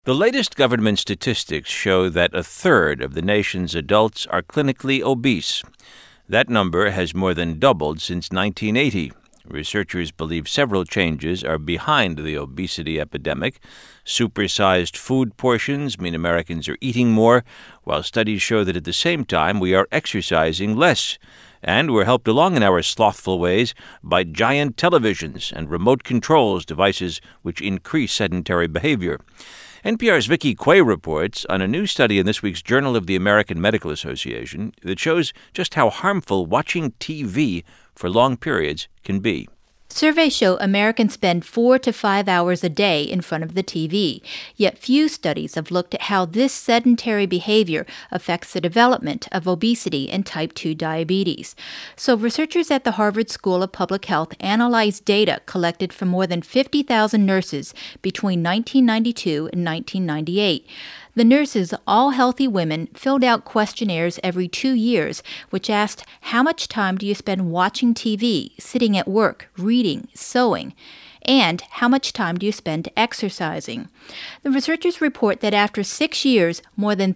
The latest government statistics show that a third of the nation's adults are clinically obese. That number has more than doubled since 1980. Researchers believe several changes are behind the obesity epidemic. Supersized food portions mean Americans are eating more, while studies show that at the same time we are exercising less. And we're helped along in our slothful ways by giant televisions and remote controls devices which increase sedentary behavior. NPR's Vicki Quay reports on a new study in this week's Journal of the American Medical Association that shows just how harmful watching TV for long periods can be. Surveys show Americans spend 4 to 5 hours a day in front of the TV, yet few studies have looked at how this sedentary behavior affects the development of obesity and type 2 diabetes. So researchers at the Harvard School of Public Health analyzed data collected from more than 50,000 nurses between 1992 and 1998. The nurses, all healthy women, filled out questionnaires every 2 years, which asked, how much time do you spend watching TV, sitting at work, reading, sewing? And how much time do you spend exercising? The researchers report that after 6 years, more than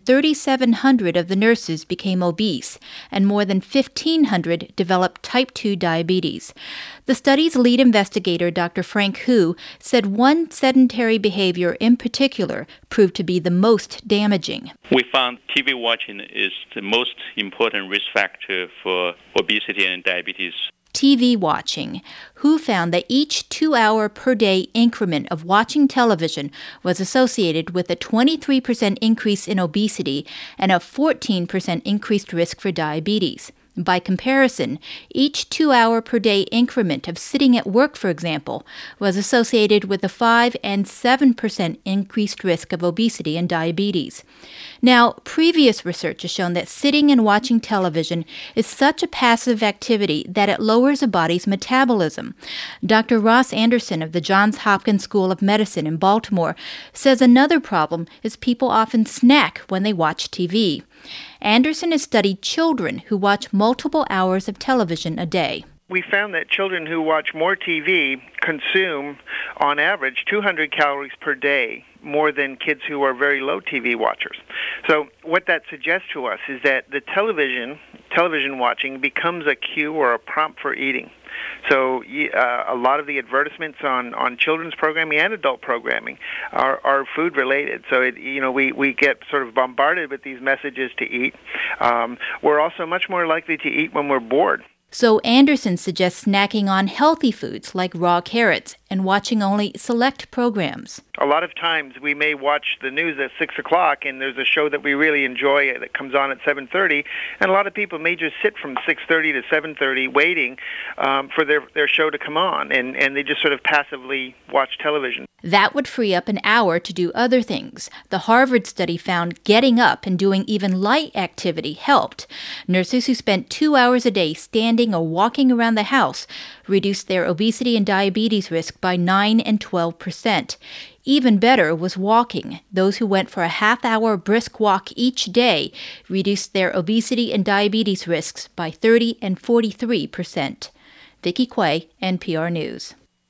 3,700 of the nurses became obese, and more than 1,500 developed type 2 diabetes. The study's lead investigator, Dr. Frank Hu, said one sedentary behavior in particular proved to be the most damaging. We found TV watching is the most important risk factor for obesity and diabetes. TV watching. Hu found that each 2-hour per day increment of watching television was associated with a 23% increase in obesity and a 14% increased risk for diabetes. By comparison, each 2-hour per day increment of sitting at work, for example, was associated with a 5 and 7% increased risk of obesity and diabetes. Now, previous research has shown that sitting and watching television is such a passive activity that it lowers a body's metabolism. Dr. Ross Anderson of the Johns Hopkins School of Medicine in Baltimore says another problem is people often snack when they watch TV. Anderson has studied children who watch multiple hours of television a day. We found that children who watch more TV consume, on average, 200 calories per day, more than kids who are very low TV watchers. So what that suggests to us is that the television watching becomes a cue or a prompt for eating. So a lot of the advertisements on children's programming and adult programming are food related. So we get sort of bombarded with these messages to eat. We're also much more likely to eat when we're bored. So Anderson suggests snacking on healthy foods like raw carrots and watching only select programs. A lot of times we may watch the news at 6 o'clock and there's a show that we really enjoy that comes on at 7:30, and a lot of people may just sit from 6:30 to 7:30 waiting for their show to come on, and they just sort of passively watch television. That would free up an hour to do other things. The Harvard study found getting up and doing even light activity helped. Nurses who spent 2 hours a day standing or walking around the house reduced their obesity and diabetes risk by 9 and 12%. Even better was walking. Those who went for a half-hour brisk walk each day reduced their obesity and diabetes risks by 30 and 43%. Vicki Quay, NPR News.